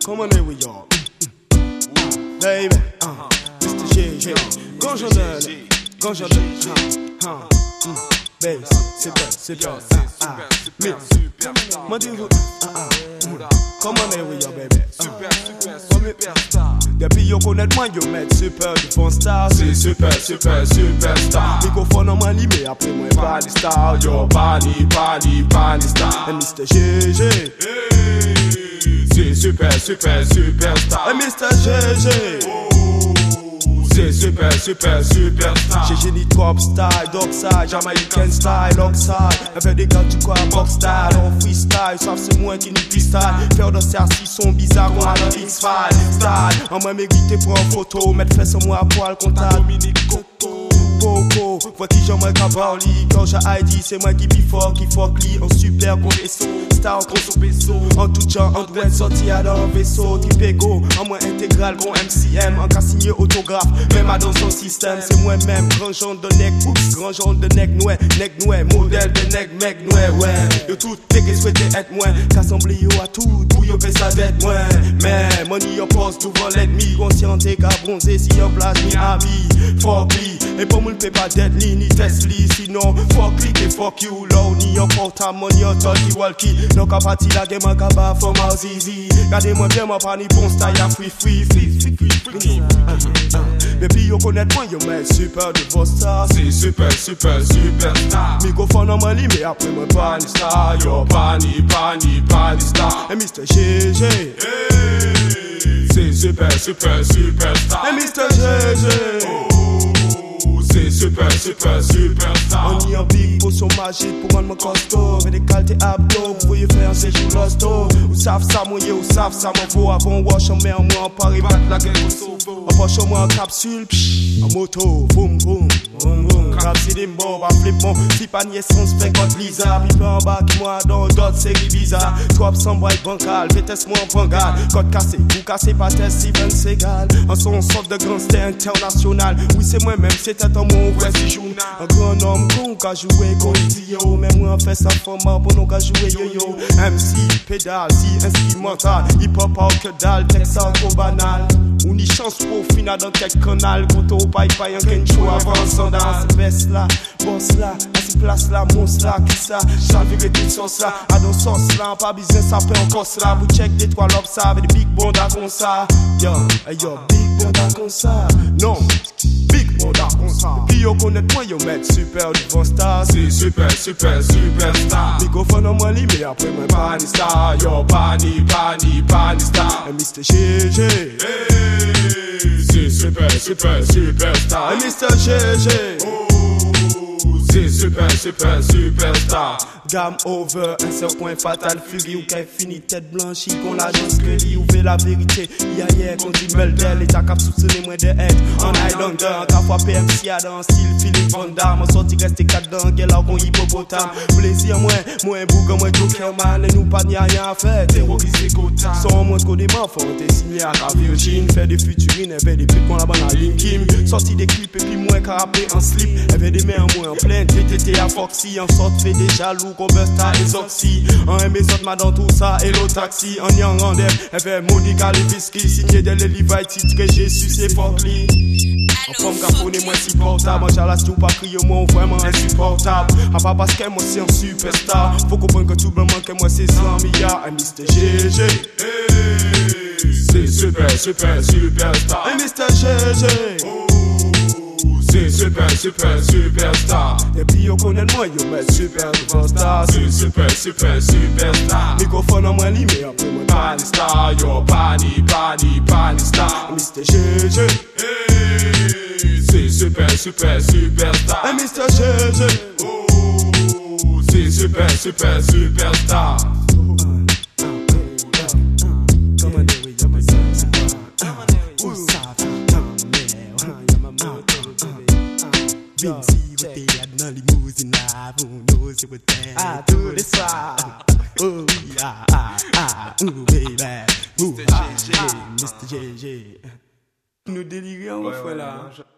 Come on here with y'all. Baby, Mr. JJ. Ganja de, bass, super, mix. Come on here with your baby. Depuis yo connaît moi yo met super du bon star. C'est super star. Microphone en main limé après moi pas de star. Yo pas ni star. And Mr. GG. C'est super star. And Mr. GG. C'est super star. J'ai génie top style, dog style, Jamaican style, oxide. Avec des gars du quoi, box style, en freestyle. Sauf c'est moi qui n'y freestyle. Faire de ces sons bizarres qu'on a dans X-Files. Style, en moi mérité pour une photo. Mettre fait sur moi à poil, contact. Dominique Coco. Poco, vois qui j'en manque à parler. Quand j'ai ID, c'est moi qui bifort, qui fuck li. En super gros vaisseau, star contre son vaisseau. En tout genre, en douette sorti à dans un vaisseau. Type ego, en moins intégral, gros MCM. En cas signé autographe, même à dans son système. C'est moi-même, grand genre de nec, grand genre de nec noué, modèle de nec, mec noué, ouais. Yo tout, t'es que souhaité être moins. Qu'assemblé yo à tout, pour yo fait ça d'être moins. Mais, money yo poste devant l'ennemi. Conscient t'es qu'à bronzer si yo place ni ami. Fuck li, et pour moi le paie pas d'être ni test li. Sinon, fuck li, et fuck you, low, ni yo porta, money yo talkie walkie. Non qu'à partir la game en kaba, for my zizi. Gardez-moi bien, moi pas ni bon style, ya free. Baby yo connaît moi yo mec super de vos stars. C'est super star. Microphone en main mais après moi pas ni star. Yo pas ni star. Et Mr. GG. C'est super star. Et Mr. GG. C'est super star. On y a big potion magique pour rendre mon costaud. Mais des qualités abdos, vous voyez faire un séjour losto. Ou savent ça mouillé, ou savent ça m'envoie. Avant wash en mer, moi en Paris, battre la gueule au en poche moi en capsule, en moto, boum. Capsule bon, va flip bon. Si pas ni essence, fait contre Lisa. Puis en bas qui moi dans d'autres séries bizarres. Trop sans bright bancal, vitesse moi en pangal. Code cassé, vous cassez pas test, Steven Seagal. En son sorte de gangster international. Oui, c'est moi-même, c'était un mon vrai si joue. Un grand homme con qu'a joué comme idiot. Mais moi, on fait ça format pour nous qu'a joué yo-yo. MC, pédale, si instrumental. Hip-hop, out que dalle, texte trop banal. On y chance pour finir dans quelques canal. Koto, paille, un kencho avant sans danse. Best là, boss là, à cette place là, monstre là, qui ça? Chaviré toute sauce là, à dans sauce là, pas business, ça peut encore ça. Vous check des trois lobes ça, avec des big bondas comme ça. Yo, big bondas comme ça. Non, big bondas comme ça. Puis yo connaît moi, yo mec super devant star. C'est super star. Microphone en moi mais après moi pas ni star. Yo, pas ni star. Et Mr. GG. C'est super star. Et Mr. GG. C'est super star. Gamme over, un seul point fatal. Fury ou qu'elle finit tête blanchie. Qu'on l'agence que lui ouvre la vérité. Hier qu'on dit Meldel. Et t'as qu'à soupçonner moins de haine. En Highlander, qu'à fois PMC a dans style feeling Vonda. M'en sorti rester 4 dans gueule là qu'on hippopotame. Plaisir moins bougon, moins Jokerman. Et nous pas ni rien à faire. Terroriser Gotham. Sans moins qu'on des morts, t'es signé à la Virgin. Fait des futurines, elle fait des putes qu'on la banne à Linkim. Sorti des clips et puis moins qu'à rapper en slip. Elle fait des mains moins en plein. TTT à Foxy. En sorte fait des jaloux. Robusta et Zoxy. En M.S. dans tout ça et l'autre taxi. En y en rendez, elle fait Monica Leviski. Signé de l'Elivai, titre Jésus, c'est Forkly. En forme caponné, moi si portable. En chalas, tu pas crier, moi vraiment insupportable. En pas parce que moi c'est un superstar. Faut comprendre que tout le monde que moi c'est 100 milliards. Et Mr. GG. C'est super star. Et Mr. GG. C'est super star. Et puis yo connaît moi yo met super star. C'est super star. Microphone en moi mais après moi pas ni star. Yo pas ni star. Mr. GG. C'est super star. Et Mr. GG. C'est super star. Vinci with the dans limousine là, vous nous c'est votre à tous les soirs. Oh baby, Mr. GG. Nous délirions, voilà.